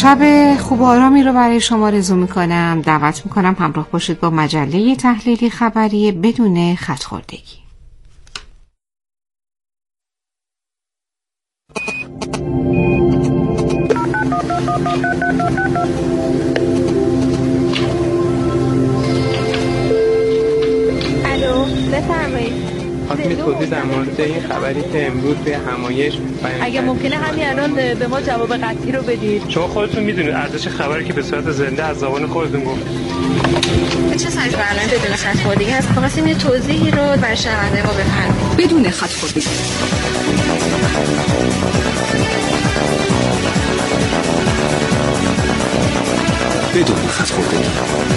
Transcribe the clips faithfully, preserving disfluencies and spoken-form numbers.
شب خوب و آرامی رو برای شما آرزو میکنم. دعوت میکنم همراه باشید با مجله تحلیلی خبری بدون خط‌خوردگی. الو، بفرمایید. خواستم توضیح در مورد این خبری که امروز به همایش اگه ممکنه همین الان به ما جواب قطعی رو بدید. شما خودتون میدونید ارزش خبری که به صورت زنده از زبان خودتون گفت. چه سایز برنامه بدون خط‌خوردگی هست؟ خواستیم یه توضیحی رو برای شنونده ما بفرمایید. بدون خط‌خوردگی. بدون خط‌خوردگی.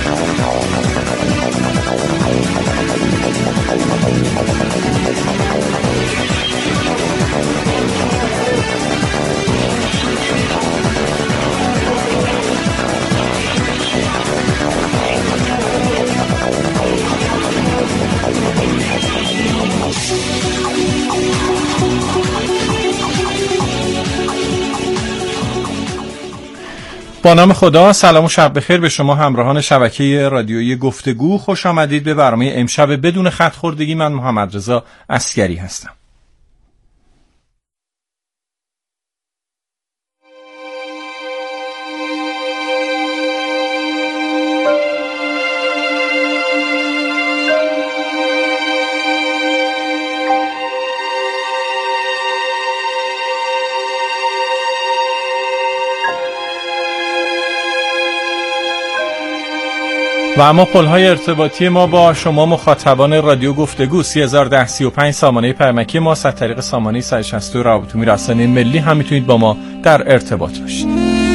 با نام خدا، سلام و شب بخیر به شما همراهان شبکه رادیویی گفتگو. خوش آمدید به برنامه امشب بدون خط‌خوردگی. من محمد رضا عسگری هستم. و اما پل‌های ارتباطی ما با شما مخاطبان رادیو گفتگو سه هزار و ده سی و پنج سامانه پیامکی ما از طریق سامانه صد و شصت روابط عمومی رسانه ملی هم میتونید با ما در ارتباط باشید.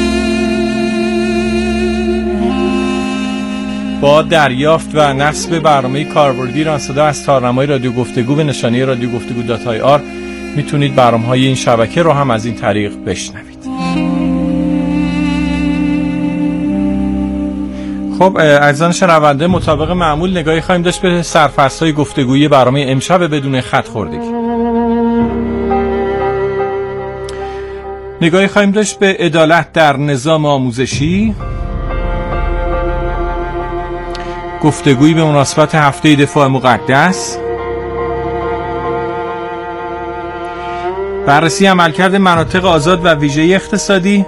با دریافت و نصب برنامه کاربردی ایران صدا از تارنمای رادیو گفتگو به نشانی رادیو گفتگو دات آی آر میتونید برنامه‌های این شبکه رو هم از این طریق بشنوید. خب عزیزان شنونده، مطابق معمول نگاهی خواهیم داشت به سرفصل‌های گفتگویی برنامه امشب بدون خط‌خوردگی. نگاهی خواهیم داشت به عدالت در نظام آموزشی، گفتگویی به مناسبت هفته دفاع مقدس، بررسی عملکرد مناطق آزاد و ویژه اقتصادی،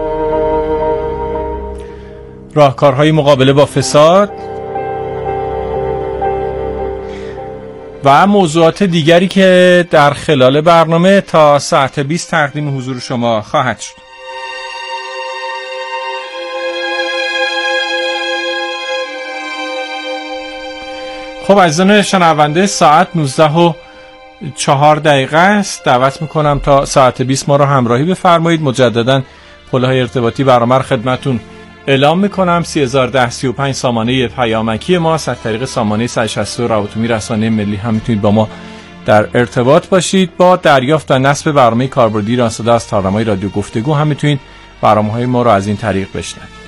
راهکارهای مقابله با فساد و موضوعات دیگری که در خلال برنامه تا ساعت بیست تقدیم حضور شما خواهد شد. خب عزیزان شنونده، ساعت نوزده و چهار دقیقه است. دعوت میکنم تا ساعت بیست ما را همراهی بفرمایید. مجددا پل‌های ارتباطی برنامه را خدمتتون اعلام میکنم. سه هزار و ده سی و پنج سامانه پیامکی ما از طریق سامانه صد و شصت روابط عمومی رسانه ملی هم میتونید با ما در ارتباط باشید. با دریافت و نصب برنامه کاربردی ایران صدا از تارنمای رادیو گفتگو هم میتونید برنامه‌های ما رو از این طریق بشنوید.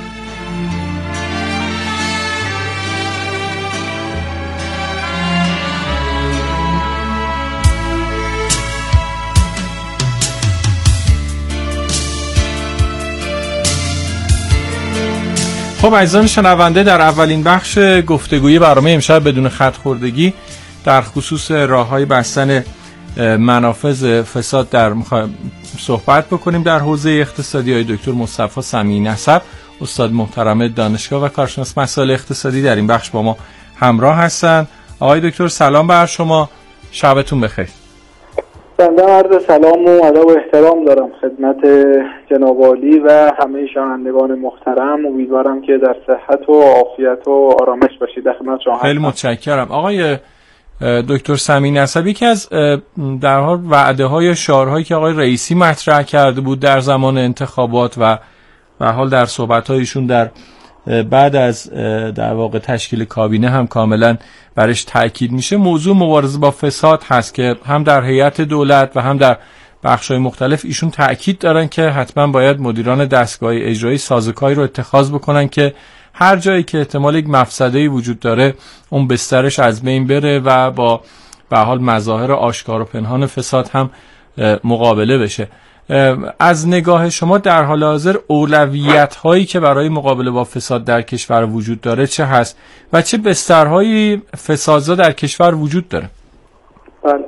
خب عزیزان شنونده، در اولین بخش گفتگویی برنامه امشب بدون خط‌خوردگی در خصوص راه‌های بستن منافذ فساد در مخ... صحبت بکنیم. در حوزه اقتصادی های دکتر مصطفی سمیعی نسب، استاد محترم دانشگاه و کارشناس مسائل اقتصادی در این بخش با ما همراه هستند. آقای دکتر سلام بر شما، شبتون بخیر. بنده عرض سلام و ادب و احترام دارم خدمت جناب عالی و همه شنوندگان محترم. امیدوارم که در صحت و عافیت و آرامش باشید. در خدمت شما خیلی متشکرم. آقای دکتر سمیعی نسب، یکی از در حال وعده های شعارهایی که آقای رئیسی مطرح کرده بود در زمان انتخابات و به حال در صحبت هایشون در بعد از در واقع تشکیل کابینه هم کاملا برش تاکید میشه، موضوع مبارزه با فساد هست که هم در هیئت دولت و هم در بخش‌های مختلف ایشون تاکید دارن که حتما باید مدیران دستگاه اجرایی سازوکاری رو اتخاذ بکنن که هر جایی که احتمال یک مفسده‌ای وجود داره اون بسترش از بین بره و با به حال مظاهر آشکار و پنهان فساد هم مقابله بشه. از نگاه شما در حال حاضر اولویت هایی که برای مقابله با فساد در کشور وجود داره چه هست و چه بسترهایی فسادزا در کشور وجود داره؟ بله،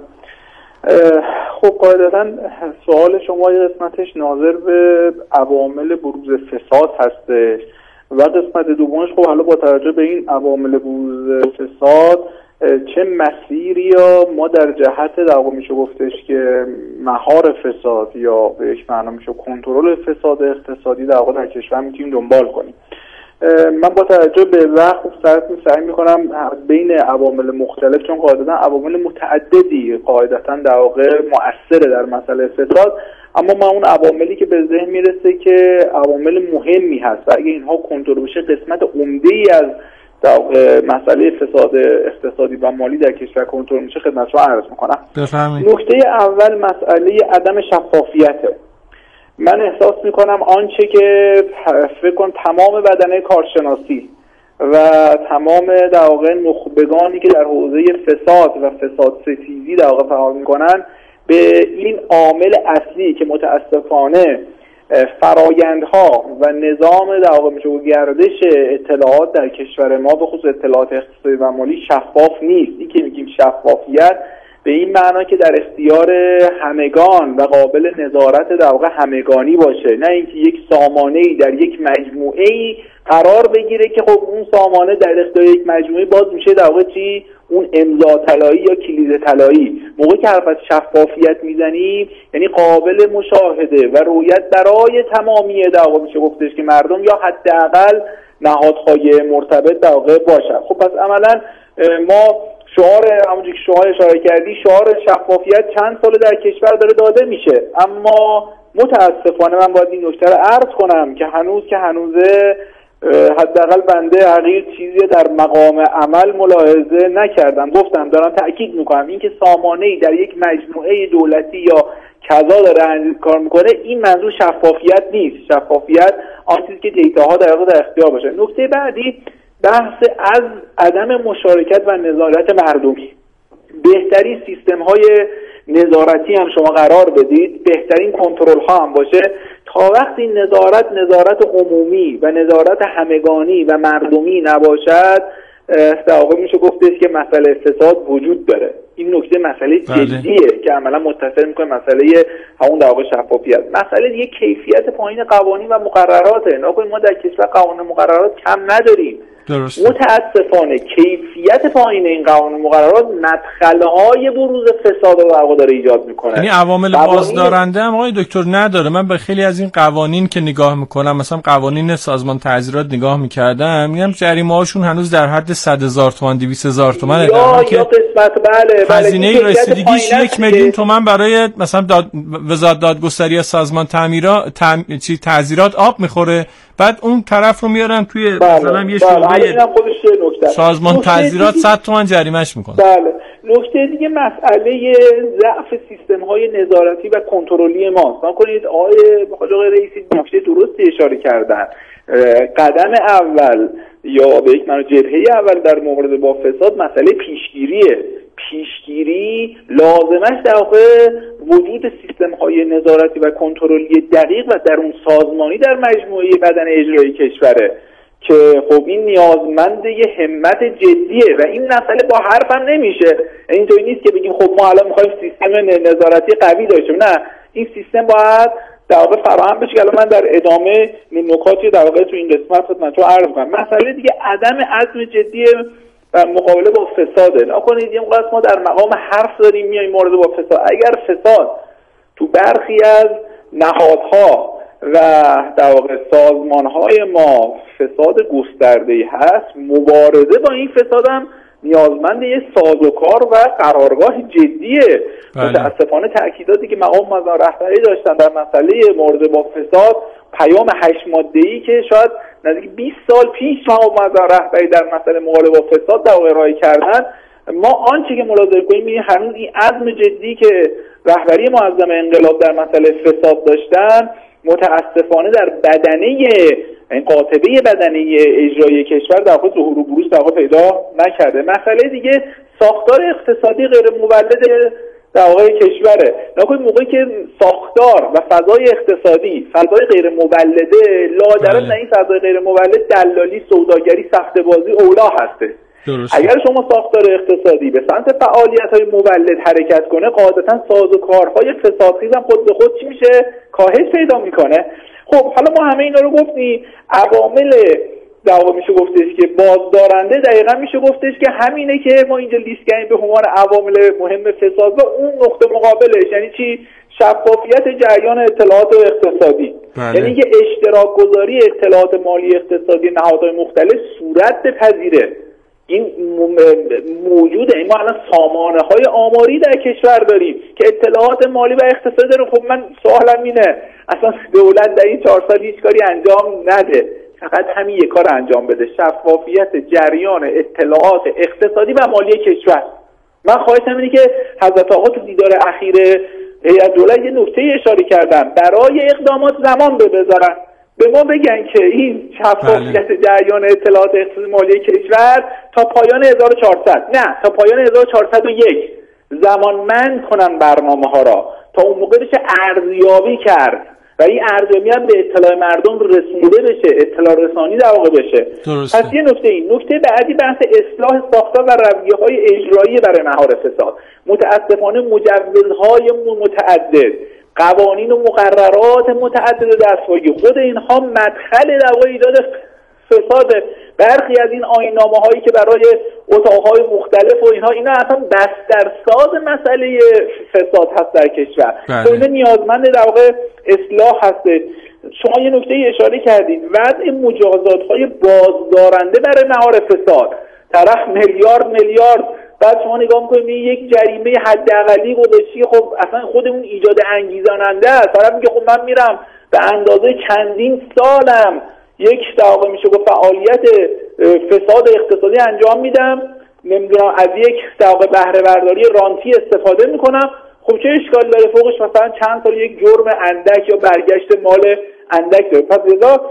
خب قاعدتا سوال شما یه قسمتش ناظر به عوامل بروز فساد هستش و قسمت دومش خب حالا با توجه به این عوامل بروز فساد چه مسیری یا ما در جهت در واقع میشه گفتش که مهار فساد یا به یک معنا میشه کنترل فساد اقتصادی در واقع در کشور میتونیم دنبال کنیم. من با توجه به وقت سعی میکنم بین عوامل مختلف، چون قاعدتا عوامل متعددی قاعدتا در واقع مؤثره در مسئله فساد، اما من اون عواملی که به ذهن میرسه که عوامل مهمی هست و اگه اینها کنترل بشه قسمت عمده‌ای از مسئله فساد اقتصادی و مالی در کشور کنترل میشه خدمتتون عرض میکنم. بفرمایید. نکته اول مسئله عدم شفافیته. من احساس میکنم آنچه که فکر کنم تمام بدنه کارشناسی و تمام در واقع نخبگانی که در حوزه فساد و فساد ستیزی در واقع فعال میکنن به این عامل اصلی که متاسفانه فرایندها و نظام در واقع میشه گردش اطلاعات در کشور ما به خصوص اطلاعات اقتصادی و مالی شفاف نیست. این که میگیم شفافیت به این معنا که در اختیار همگان و قابل نظارت در واقع همگانی باشه، نه اینکه یک سامانه‌ای در یک مجموعه‌ای قرار بگیره که خب اون سامانه در اختیار یک مجموعه باز میشه در واقع چی؟ اون امضا طلایی یا کلید طلایی. موقعی که حرف از شفافیت میزنیم یعنی قابل مشاهده و رؤیت برای تمامی در واقع میشه گفتش که مردم یا حداقل نهادهای مرتبط در واقع باشن. خب پس عملا ما شعار همونجوری که شما اشاره کردی شعار شفافیت چند سال در کشور داره داده میشه، اما متاسفانه من باید این نکته رو عرض کنم که هنوز که هنوزه حداقل بنده حقیر چیزی در مقام عمل ملاحظه نکردم. گفتم دارم تأکید میکنم این که سامانه‌ای در یک مجموعه دولتی یا کذا داره کار میکنه این منظور شفافیت نیست. شفافیت آن چیزی که دیتاها در واقع در اختیار باشه. نکته بعدی بحث از عدم مشارکت و نظارت مردمی. بهترین سیستم های نظارتی هم شما قرار بدید، بهترین کنترل ها هم باشه، تا وقتی نظارت نظارت عمومی و نظارت همگانی و مردمی نباشد در واقع میشه گفتش که مسئله فساد وجود داره. این نکته مسئله جدیه که عملا متصل میکنه مسئله همون در واقع شفافیت. مسئله دیگه کیفیت پایین قوانین و مقرراته. نکنید ما در کشور قوانین مقررات کم نداریم. درست. متاسفانه کیفیت پایین این قوانین مقررات مدخل‌های بروز فساد رو در واقع داره ایجاد میکنه. یعنی عوامل بازدارنده هم آقای دکتر نداره. من به خیلی از این قوانین که نگاه میکنم، مثلا قوانین سازمان تعزیرات نگاه میکردم، میگم جریمه هاشون هنوز در حد صد هزار تومان دویست هزار تومان در حالی که قسمت بله هزینه رسیدگیش یک میلیون تومان برای مثلا داد... وزارت دادگستری یا سازمان تعمیرات تم... چی تعزیرات آب میخوره، بعد اون طرف رو میارن توی بله. مثلا یه بله. شعبه سازمان تعزیرات صد تومان جریمهش میکنه. بله. نکته دیگه مسئله ضعف سیستم های نظارتی و کنترلی ماست. نکنید آقای آقای رئیسی نکته درستی اشاره کردن. قدم اول یا به یک معنی جبهه اول در مبارزه با فساد مسئله پیشگیریه. پیشگیری لازمش در واقع وجود سیستم های نظارتی و کنترلی دقیق و درون سازمانی در مجموعه بدن اجرایی کشوره که خب این نیازمند یه همت جدیه و این مسئله با حرف هم نمیشه. اینطوری نیست که بگیم خب ما الان میخوایم سیستم نظارتی قوی داشته. نه، این سیستم باید در واقع فراهم بشه که الان من در ادامه نکاتی در واقع تو این قسمت خدمتتون عرض کنم. مسئله دیگه عدم عزم جدی و مقابله با فساده. نکنید یه موقع ما در مقام حرف داریم میایم مبارزه با فساد. اگر فساد تو برخی از نهادها و در واقع سازمانهای ما فساد گسترده‌ای هست، مبارزه با این فساد هم نیازمند یه سازوکار و قرارگاه جدیه. متاسفانه تأکیداتی که مقام مزار رهبری داشتن در مسئله مبارزه با فساد، پیام هشت ماده‌ای که شاید نزدیک بیست سال پیش مقام مزار رهبری در مسئله مبارزه با فساد در واقع ارائه کردن، ما آنچه که ملاحظه کنیم این هنوز این عزم جدی که رهبری معظم انقلاب در مسئله فساد داشتن متاسفانه در بدنه این قاطبه بدنه اجرایی کشور در واقع ظهور و بروز در واقع پیدا نکرده. مسئله دیگه ساختار اقتصادی غیر مولد در واقع کشوره. نکنید موقعی که ساختار و فضای اقتصادی فضای غیر مولده، لادرات در این فضای غیر مولد دلالی، سوداگری، سخته بازی اولا هسته. درسته. اگر شما ساختار اقتصادی به سمت فعالیت‌های مولد حرکت کنه، قاعدتاً سازوکارهای فسادخیز هم خود به خود چی میشه؟ کاهش پیدا میکنه. خب حالا ما همه اینا رو گفتیم. عوامل در واقع میشه گفتش که بازدارنده دقیقاً میشه گفتش که همینه که ما اینجا لیست کردیم به عنوان عوامل مهم فساد و اون نقطه مقابلش یعنی چی؟ شفافیت جریان اطلاعات اقتصادی. بله. یعنی که اشتراک گذاری اطلاعات مالی اقتصادی نهادهای مختلف صورت بپذیره. این موجوده. این ما الان سامانه های آماری در کشور داریم که اطلاعات مالی و اقتصادی داره. خب من سوالم اینه اصلا دولت در این چهار سال هیچ کاری انجام نده، فقط همین یک کار انجام بده، شفافیت جریان اطلاعات اقتصادی و مالی کشور. من خواهشم اینه که حضرت آقا تو دیدار اخیر هیئت دولت یه نکته اشاره کردن، برای اقدامات زمان بذارن، به ما بگن که این شفافیت جریان اطلاعات اقتصادی مالی کشور تا پایان هزار و چهارصد نه تا پایان هزار و چهارصد و یک زمانمند کنن برنامه ها را تا اون موقع بشه ارزیابی کرد و این ارزیابی هم به اطلاع مردم رسونده بشه، اطلاع رسانی در واقع بشه. درسته. پس یه نکته این نکته بعدی بحث اصلاح ساختار و رویه‌های اجرایی برای مهار فساد. متاسفانه مجوزهای متعدد، قوانین و مقررات متعدد دستگاهی خود اینها مدخل در واقع ایجاد فساد. برخی از این آیین‌نامه هایی که برای اتاق‌های مختلف و اینها اینا اصلا بسترساز مسئله فساد هست در کشور. بله. اینا نیازمند در واقع اصلاح هست. شما یه نکته اشاره کردید، وضع مجازات‌های بازدارنده برای مهار فساد. طرف میلیارد میلیارد بعد شما نگاه می‌کنید یک جریمه حداقلی گذاشتی، خب اصلا خودمون ایجاد انگیزاننده است. طرف میگه خب من میرم به اندازه چندین سالم یک در واقع میشه گفت فعالیت فساد اقتصادی انجام میدم، نمیدونم از یک در واقع بهره برداری رانتی استفاده میکنم. خب چه اشکال داره؟ فوقش مثلا چند سال یک جرم اندک یا برگشت مال اندک داره. پس لذا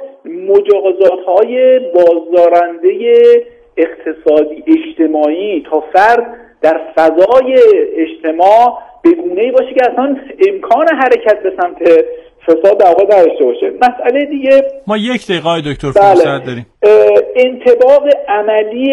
مجازات‌های بازدارنده اقتصادی اجتماعی تا فرد در فضای اجتماع به گونه‌ای باشه که اصلا امکان حرکت به سمت فساد در واقع داشته باشه. مسئله دیگه ما یک دقیقه دکتر فرصت داریم. انطباق عملی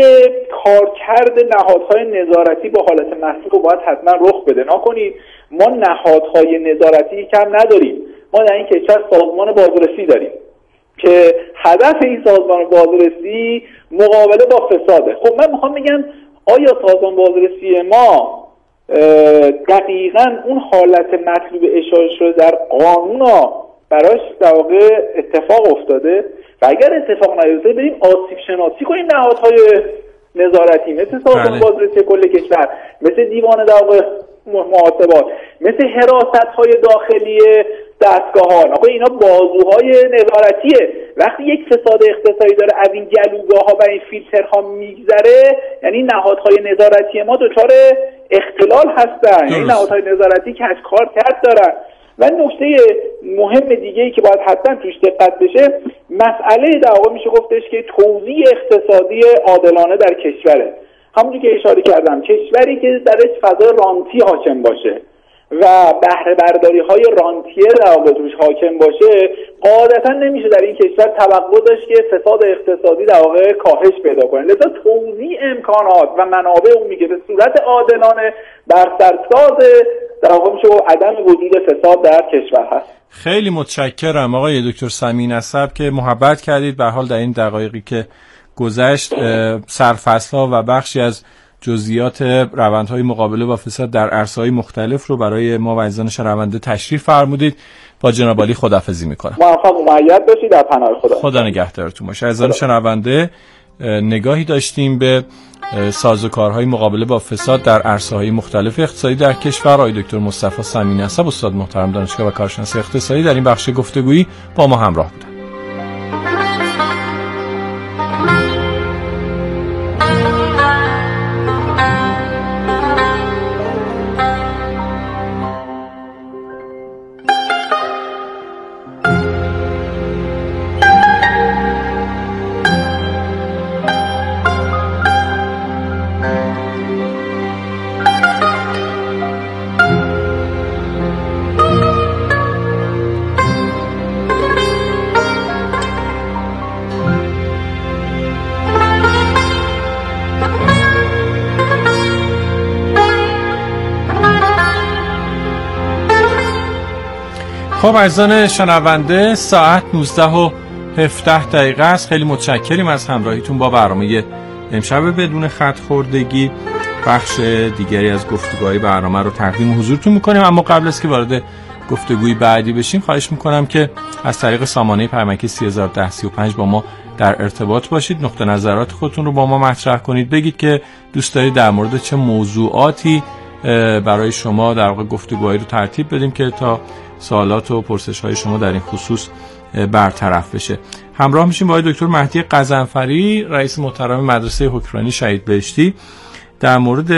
کارکرد نهادهای نظارتی با حالت مسئول رو باید حتما رخ بده. نکنید ما نهادهای نظارتی کم نداریم. ما در این کشور سازمان بازرسی داریم که هدف این سازمان بازرسی مقابله با فساده. خب من میخوام بگم آیا سازمان بازرسی ما دقیقاً اون حالت مطلوب اشاره شده در قانون ها براش در واقع اتفاق افتاده؟ و اگر اتفاق نیفتاده بریم آسیب شناسی کنیم نهادهای نظارتی مثل سازمان بازرسی کل کشور، مثل دیوان در واقع محاسبات، مثل حراست‌های داخلی دستگاه‌ها. آقا اینا بازوهای نظارتیه. وقتی یک فساد اقتصادی داره از این گلوگاه‌ها و این فیلترها میگذره، یعنی نهادهای نظارتی ما دچار اختلال هستن. یعنی نهادهای نظارتی که از کار کرد دارن. و نکته مهم دیگه‌ای که باید حتما توش دقت بشه، مسئله در واقع میشه گفتش که توزیع اقتصادی عادلانه در کشوره. همونجوری که اشاره کردم، کشوری که درش فضای رانتی حاکم باشه و بهره برداری های رانتیه در واقع توش حاکم باشه، قاعدتا نمیشه در این کشور توقع داشت که فساد اقتصادی در واقع کاهش پیدا کنه. لذا توزیع امکانات و منابع عمومی که به صورت عادلانه بر سرساز در واقع میشه عدم وجود فساد در کشور هست. خیلی متشکرم آقای دکتر سمی نسب که محبت کردید. به هر حال در این دقایقی که گذشت سرفصل‌ها و بخشی از جزئیات روندهای مقابله با فساد در عرصه‌های مختلف رو برای ما و عزیزان شنونده تشریح فرمودید. با جناب عالی خداحافظی می‌کنم. موفق و مؤید باشید. در پناه خدا. خدا نگهدارتون باشه. عزیزان شنونده، نگاهی داشتیم به سازوکارهای مقابله با فساد در عرصه‌های مختلف اقتصادی در کشور. آقای دکتر مصطفی سمی نسب، استاد محترم دانشگاه و کارشناس اقتصادی، در این بخش گفتگویی با ما همراه بودند. خب عزیزان شنونده، ساعت نوزده و هفده دقیقه است. خیلی متشکریم از همراهیتون با برنامه امشب بدون خط خوردگی. بخش دیگری از گفتگوهای برنامه رو تقدیم حضورتون میکنیم، اما قبل از که وارد گفتگوی بعدی بشیم خواهش میکنم که از طریق سامانه پیامکی سه هزار و ده سی و پنج با ما در ارتباط باشید، نقطه نظرات خودتون رو با ما مطرح کنید، بگید که دوست دارید در مورد چه موضوعاتی برای شما در واقع گفتگوهایی رو ترتیب بدیم که تا سوالات و پرسش‌های شما در این خصوص برطرف بشه. همراه میشیم با دکتر مهدی غضنفری، رئیس محترم مدرسه حکمرانی شهید بهشتی، در مورد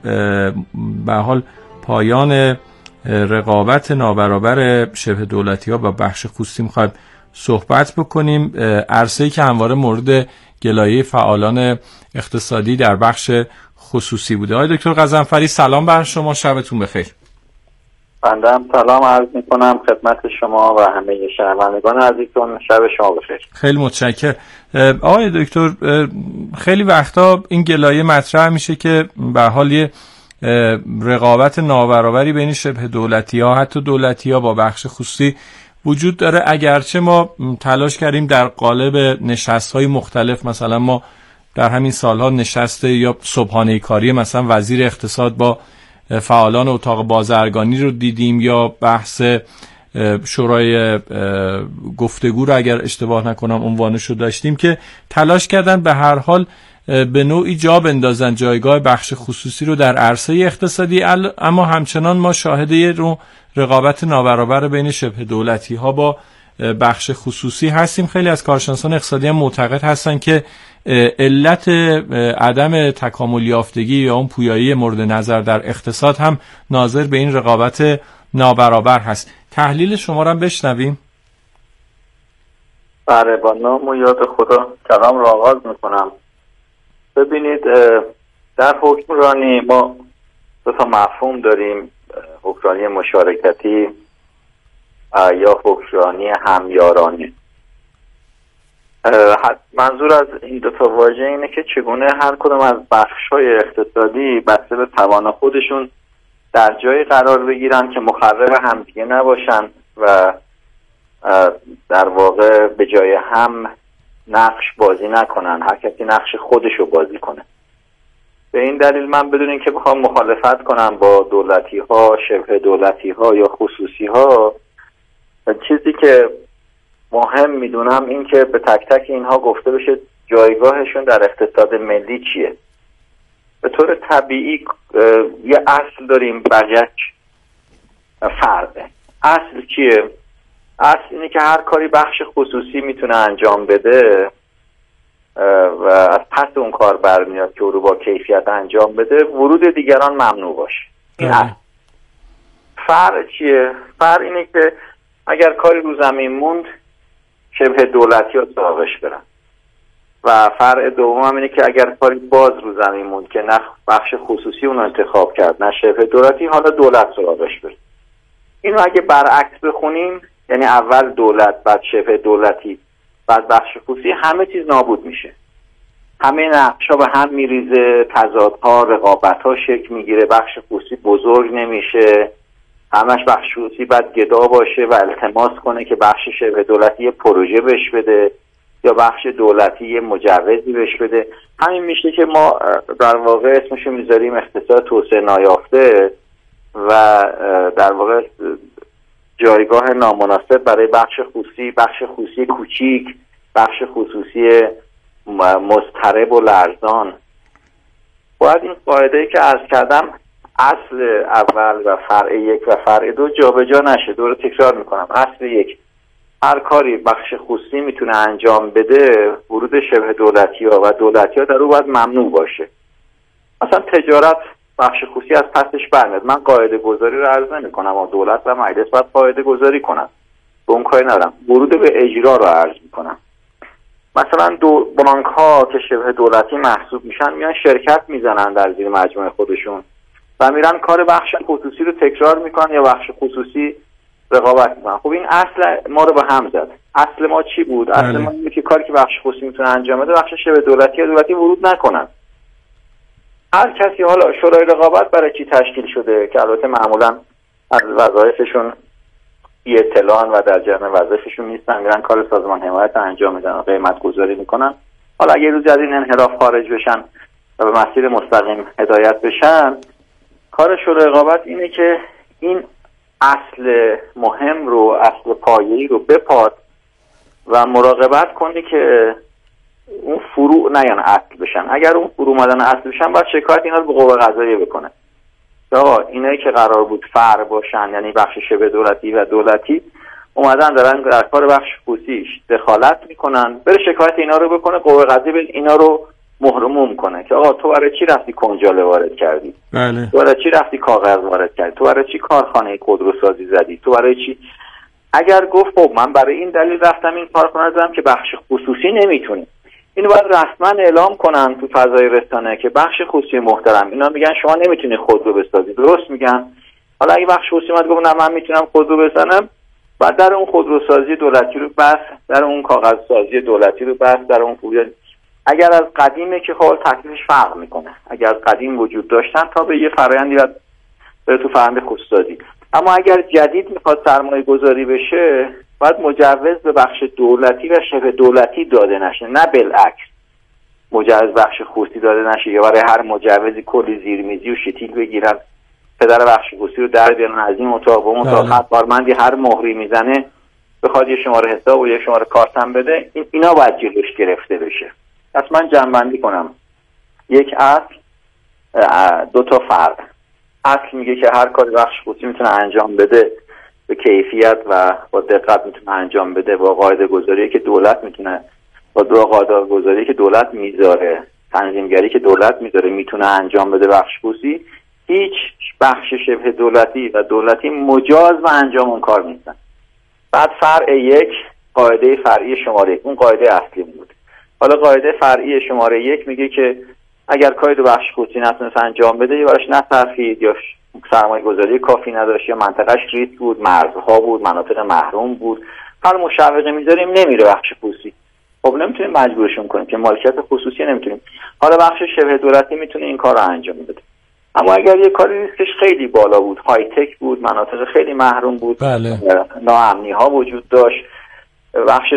به حال پایان رقابت نابرابر شبه دولتی‌ها و بخش خصوصی می‌خوایم صحبت بکنیم. عرصه‌ای که همواره مورد گلایه فعالان اقتصادی در بخش خصوصی بوده. آقای دکتر غضنفری سلام بر شما، شبتون بخیر. بنده هم سلام عرض میکنم خدمت شما و همه شنوندگان عزیزتون، شب شما بخیر. خیلی متشکرم. آقای دکتر، خیلی وقتا این گلایه مطرح میشه که به حال یه رقابت نابرابری بین شبه دولتی ها حتی دولتی ها با بخش خصوصی وجود داره، اگرچه ما تلاش کردیم در قالب نشست های مختلف، مثلا ما در همین سالها نشست یا صبحانه کاری مثلا وزیر اقتصاد با فعالان اتاق بازرگانی رو دیدیم، یا بحث شورای گفتگو رو اگر اشتباه نکنم عنوانش رو داشتیم، که تلاش کردن به هر حال به نوعی جا بندازن جایگاه بخش خصوصی رو در عرصه اقتصادی، اما همچنان ما شاهد یه رو رقابت نابرابر بین شبه دولتی ها با بخش خصوصی هستیم. خیلی از کارشناسان اقتصادی هم معتقد هستن که علت عدم تکامل یافتگی یا اون پویایی مورد نظر در اقتصاد هم ناظر به این رقابت نابرابر هست. تحلیل شما رو هم بشنویم. بله، با نام و یاد خدا کلام رو آغاز میکنم. ببینید، در حکمرانی ما دو تا مفهوم داریم، حکمرانی مشارکتی یا حکمرانی همیارانه. منظور از این دو تا واژه اینه که چگونه هر کدوم از بخش‌های اقتصادی بسته به توان خودشون در جایی قرار بگیرن که مخرب همدیگه نباشن و در واقع به جای هم نقش بازی نکنن، هر کسی نقش خودشو بازی کنه. به این دلیل من بدون اینکه بخوام مخالفت کنم با دولتی ها، شبه دولتی ها یا خصوصی ها، چیزی که مهم میدونم این که به تک تک اینها گفته بشه جایگاهشون در اقتصاد ملی چیه. به طور طبیعی یه اصل داریم بر یک فرده. اصل چیه؟ اصل اینه که هر کاری بخش خصوصی میتونه انجام بده و از پس اون کار برمیاد که او رو با کیفیت انجام بده، ورود دیگران ممنوع باشه. این اصل. فرع چیه؟ فرع اینه که اگر کاری رو زمین موند شبه دولتی ها سراغش برن، و فرع دوم هم اینه که اگر کاری باز رو زمین موند که نه بخش خصوصی اون انتخاب کرد نه شبه دولتی، حالا دولت سراغش بره. اینو اگه برعکس بخونیم، یعنی اول دولت بعد شبه دولتی بعد بخش خصوصی، همه چیز نابود میشه، همه نقشا به هم میریزه، تضادها، رقابتها شکل میگیره، بخش خصوصی بزرگ نمیشه، همش بخش خصوصی باید گدا باشه و التماس کنه که بخش شبه دولتی یه پروژه بهش بده یا بخش دولتی یه مجوزی بهش بده. همین میشه که ما در واقع اسمشو میذاریم اقتصاد توسعه نایافته و در واقع جایگاه نامناسب برای بخش خصوصی، بخش خصوصی کوچیک، بخش خصوصی مضطرب و لرزان. باید این قاعده‌ای که عرض کردم، اصل اول و فرع یک و فرع دو جابجا نشه. دوره تکرار میکنم، اصل یک، هر کاری بخش خصوصی میتونه انجام بده، ورود شبه دولتی ها و دولتی ها در او باید ممنوع باشه. مثلا تجارت بخش خصوصی از پسش برمیاد. من قاعده گذاری رو عرض نمی کنم و دولت و مجلس باید قاعده گذاری کنن، به اون کاری ندارم. ورود به اجرا رو عرض می کنم. مثلا دو بانک ها که شبه دولتی محسوب میشن میان شرکت میزنن در زیر مجموعه خودشون و میرن کار بخش خصوصی رو تکرار میکنن یا بخش خصوصی رقابت میکنن. خب این اصل ما رو به هم زد. اصل ما چی بود؟ اصل ما اینه که کاری که بخش خصوصی میتونه انجام بده بخش شبه دولتی یا دولتی ورود نکنن. هر کسی، حالا شورای رقابت برای چی تشکیل شده که البته معمولا از وظایفشون بی اطلاعن و در جریان وظایفشون نیستن، میرن کار سازمان حمایت انجام میدن و قیمت گذاری میکنن. حالا اگه روز از این انحراف خارج بشن و به مسیر مستقیم هدایت بشن، کار شورای رقابت اینه که این اصل مهم رو، اصل پایه‌ای رو بپاد و مراقبت کنه که اون فروع نیان اصل بشن. اگر اون فروع اومدن اصل بشن، باید شکایت اینا رو به قوه قضاییه بکنه. آقا اینایی که قرار بود فرع باشن، یعنی بخش شبه دولتی و دولتی، اومدن دارن در کار بخش خصوصیش دخالت میکنن، بره شکایت اینا رو بکنه، قوه قضاییه اینا رو محرموم کنه که آقا تو برای چی رفتی کنجاله وارد کردی؟ بله. تو برای چی رفتی کاغذ وارد کردی؟ تو برای چی کارخانه خودروسازی زدی؟ تو برای چی؟ اگر گفت خب من برای این دلیل رفتم این کارخانه زدم که بخش خصوصی نمیتونه، اینو باید رسما اعلام کنن تو فضای رسانه که بخش خصوصی محترم، اینا میگن شما نمیتونی خودرو بسازی. درست میگن. حالا اگه بخش خصوصی اومد گفت نه من میتونم خودرو بزنم، بعد در اون خودروسازی دولتی رو بس، در اون کاغذ سازی دولتی رو بس، در اون فوریه. اگر از قدیمه که خب تکلیفش فرق میکنه. اگر از قدیم وجود داشتن تا به یه فرآیندی بعد بره تو فرآیند خصوصی. اما اگر جدید میخواد سرمایه گذاری بشه، باید مجوز به بخش دولتی و شبه دولتی داده نشه، نه بالعکس مجوز بخش خصوصی داده نشه یا برای هر مجوزی کلی زیرمیزی و شتیل بگیرن، پدر بخش خصوصی رو در بیارن از این اتاق به اون اتاق، کارمندی هر مهری میزنه بخواد یه شماره حساب و یه شماره کارت هم بده. این اینا باید جلوش گرفته بشه. پس من جمع‌بندی کنم. یک اصل، دو تا فرق. اصل میگه که هر کاری بخش خصوصی میتونه انجام بده به کیفیت و با دقت میتونه انجام بده، با قاعده گذاری که دولت میتونه، با دو قاعده گذاری که دولت میذاره، تنظیمگری که دولت میذاره میتونه انجام بده بخش خصوصی. هیچ بخش شبه دولتی و دولتی مجاز به انجام اون کار نیستن. بعد فرع یک، قاعده فرعی شماره یک، اون قاعده اصلی بود. حالا قاعده فرعی شماره یک میگه که اگر کاری رو بخش خصوصی نتونست انجام بده یا براش نصرفید یا سرمایه گذاری کافی نداشت یا منطقهش ریسک بود، مرزها بود، مناطق محروم بود، هر مشوقه میذاریم نمیره بخش خصوصی. خب نمیتونیم مجبورشون کنیم که مالکیت خصوصی نمیتونیم. حالا بخش شبه دولتی میتونه این کار رو انجام بده. اما اگر یه کاری ریسکش خیلی بالا بود، های تک بود، مناطق خیلی محروم بود، بله. ناامنی ها وجود داشت، بخش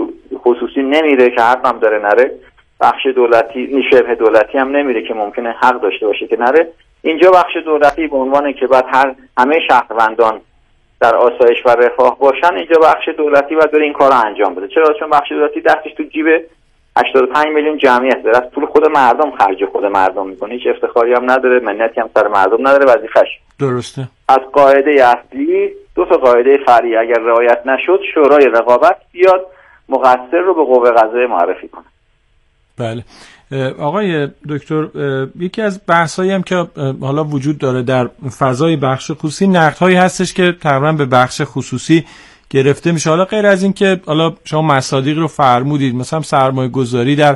خصوصی نمیره که حق هم داره نره، بخش دولتی شبه دولتی هم نمیره که ممکنه حق داشته باشه که نره. اینجا بخش دولتی به عنوان که بعد هر همه شهروندان در آسایش و رفاه باشن، اینجا بخش دولتی باید بره این کار رو انجام بده. چرا؟ چون بخش دولتی دستش تو جیب هشتاد و پنج میلیون جمعیت داره، از پول خود مردم خرج خود مردم میکنه، هیچ افتخاری هم نداره، منتی هم سر مردم نداره، وظیفه‌ش. درسته. از قاعده اصلی دو تا قاعده فرعی اگر رعایت نشد، شورای رقابت بیاد مقصر رو به قوه قضاییه معرفی کنه. بله. آقای دکتر، یکی از بحثایی هم که حالا وجود داره در فضای بخش خصوصی، نقدهایی هستش که تقریبا به بخش خصوصی گرفته میشه. حالا غیر از این که حالا شما مصادیق رو فرمودید، مثلا سرمایه گذاری در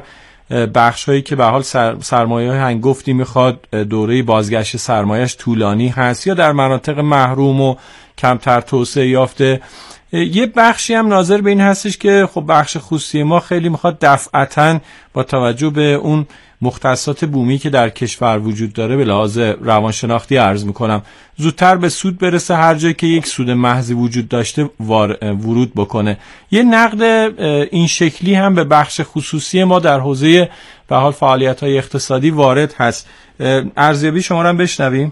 بخش هایی که به حال سر، سرمایه های هنگفتی میخواد، دوره بازگشت سرمایهش طولانی هست، یا در مناطق محروم و کمتر توسعه یافته، یه بخشی هم ناظر به این هستش که خب بخش خصوصی ما خیلی میخواد دفعتاً با توجه به اون مختصات بومی که در کشور وجود داره، به لحاظ روانشناختی عرض میکنم، زودتر به سود برسه، هر جایی که یک سود محضی وجود داشته ورود بکنه. یه نقد این شکلی هم به بخش خصوصی ما در حوزه به حال فعالیت‌های اقتصادی وارد هست. ارزیابی شما رو هم بشنویم.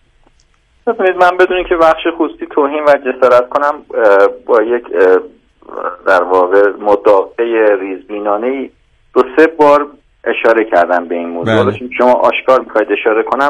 من بدونی که بخش خصوصی توهین و جسارت کنم با یک در واقع مدافع ریزبینانه‌ای دو سه بار اشاره کردم به این موضوع. بله. شما آشکار میخواید اشاره کنم،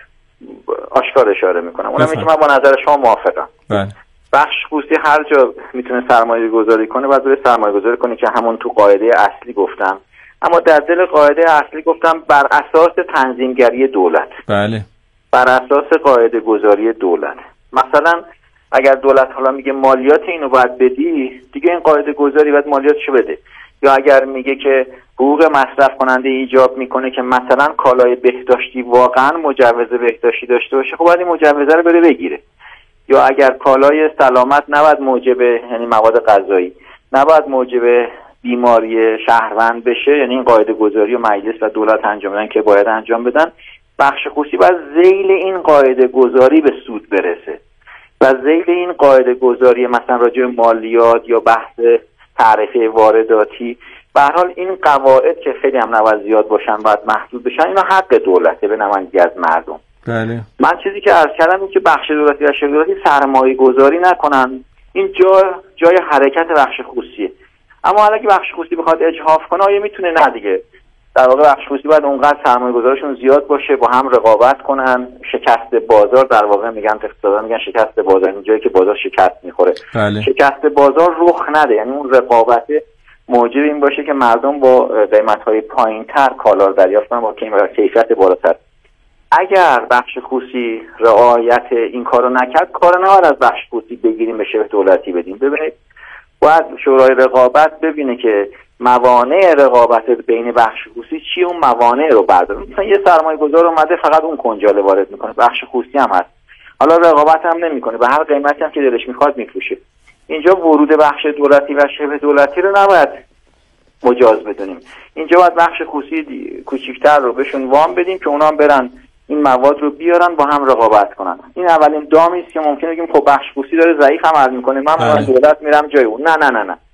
آشکار اشاره میکنم. اونم اینه که من با نظر شما موافقم. بله. بخش خصوصی هر جا میتونه سرمایه گذاری کنه باید بره سرمایه گذاری کنه که همون تو قاعده اصلی گفتم. اما در دل قاعده اصلی گفتم بر اساس تنظیمگری دولت. بله. بر اساس قاعده گذاری دولت. مثلا اگر دولت حالا میگه مالیات اینو باید بدی، دیگه این قاعده گذاری باید مالیاتشو بده. یا اگر میگه که حقوق مصرف کننده ایجاب میکنه که مثلا کالای بهداشتی واقعا مجوز بهداشتی داشته باشه، خب باید این مجوزه رو بره بگیره. یا اگر کالای سلامت نباید موجب، یعنی مواد غذایی نباید موجب بیماری شهروند بشه، یعنی این قاعده گذاری و مجلس و دولت انجام بدن که باید انجام بدن، بخش خصوصی باید ذیل این قاعده گذاری به سود برسه. و ذیل این قاعده گذاری مثلا راجع به مالیات یا بحث تعرفه وارداتی، به هر حال این قواعد که خیلی هم نباید زیاد باشن، باید محدود بشن، اینا حق دولته به نمایندگی از مردم. بله. من چیزی که عرض کردم این که بخش دولتی و شبه دولتی سرمایه گذاری نکنن، این جا جای حرکت بخش خصوصیه. اما اگه بخش خصوصی بخواد اجحاف کنه آیا میتونه؟ نه دیگه. در واقع بخش خصوصی باید اونقدر سرمایه گذارشون زیاد باشه، با هم رقابت کنن، شکست بازار، در واقع میگن اقتصادا میگن شکست بازار، این جایی که بازار شکست میخوره. بله. شکست بازار رخ نده، یعنی اون رقابت موجب این باشه که مردم با قیمت‌های پایین‌تر کالا رو دریافت کنن با کیفیت بالاتر. اگر بخش خصوصی رعایت این کارو نکرد، کار نباید از بخش خصوصی بگیریم به شبه دولتی بدیم. ببینید باید شورای رقابت ببینه که موانع رقابت بین بخش خصوصی چی، اون موانع رو برداره. مثلا یه سرمایه گذار اومده فقط اون کنجاله وارد میکنه، بخش خصوصی هم هست، حالا رقابت هم نمیکنه، به هر قیمتی هم که دلش میخواد میفروشه. اینجا ورود بخش دولتی و شبه دولتی رو نباید مجاز بدونیم. اینجا باید بخش خصوصی کوچیک‌تر رو بهشون وام بدیم که اونا هم برن این مواد رو بیارن با هم رقابت کنن. این اولین دامی است که ممکنه بگیم خب بخش خصوصی داره ضعیف عمل میکنه، من با دولت میرم جای اون. نه نه نه نه.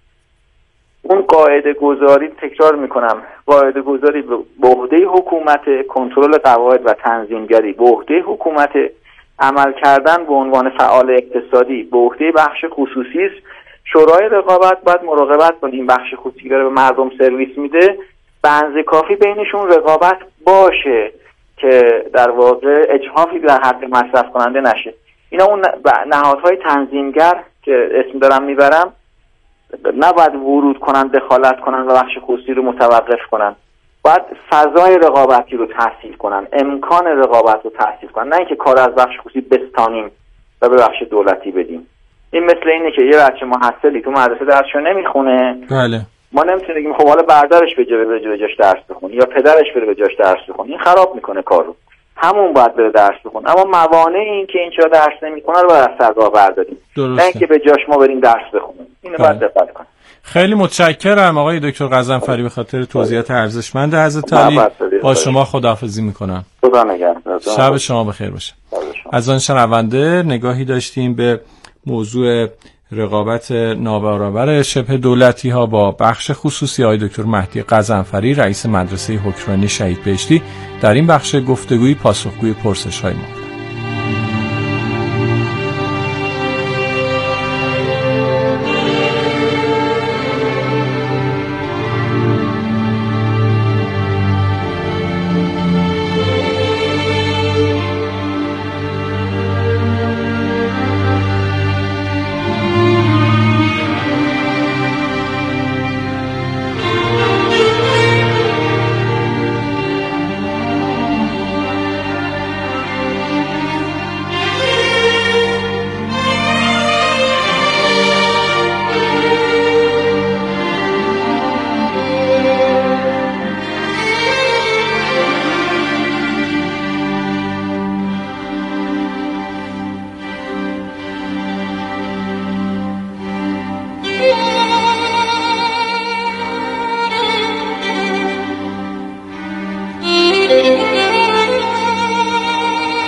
اون قاعده گذاری، تکرار میکنم، قاعده گذاری به عهده حکومت، کنترل قواعد و تنظیمگری به عهده حکومت، عمل کردن به عنوان فعال اقتصادی به عهده بخش خصوصی است. شورای رقابت باید مراقبت کنه این بخش خصوصی داره به مردم سرویس میده، به اندازه کافی بینشون رقابت باشه که در واقع اجحافی در حق مصرف کننده نشه. اینا اون نهادهای تنظیمگر که اسم دارم میبرم نباید ورود کنن، دخالت کنن و بخش خصوصی رو متوقف کنن. باید فضای رقابتی رو تحصیل کنن، امکان رقابت رو تحصیل کنن، نه اینکه کار از بخش خصوصی بستانیم و به بخش دولتی بدیم. این مثل اینه که یه بچه محصلی تو مدرسه درسشو نمیخونه، بله، ما نمیتونیم بگیم خب حالا برادرش به جای جاش درس بخونه یا پدرش بره به جاش درس بخونه، این خراب میکنه کارو. همون باید بره درس بخونه، اما موانع این که این چرا درس نمیکنه رو باید از سر راه برداریم، نه اینکه به جاش ما بریم درس بخونیم. اینو باید دقت کنیم. خیلی متشکرم آقای دکتر غضنفری به خاطر توضیحات ارزشمند حضرت. با شما خداحافظی میکنم. خدا نگهدار. شب شما بخیر باشه. از آن شنونده نگاهی داشتیم به موضوع رقابت نابرابر شبه دولتی ها با بخش خصوصی. آقای دکتر مهدی غضنفری رئیس مدرسه حکمرانی شهید بهشتی در این بخش گفتگوی پاسخگوی پرسش های ما.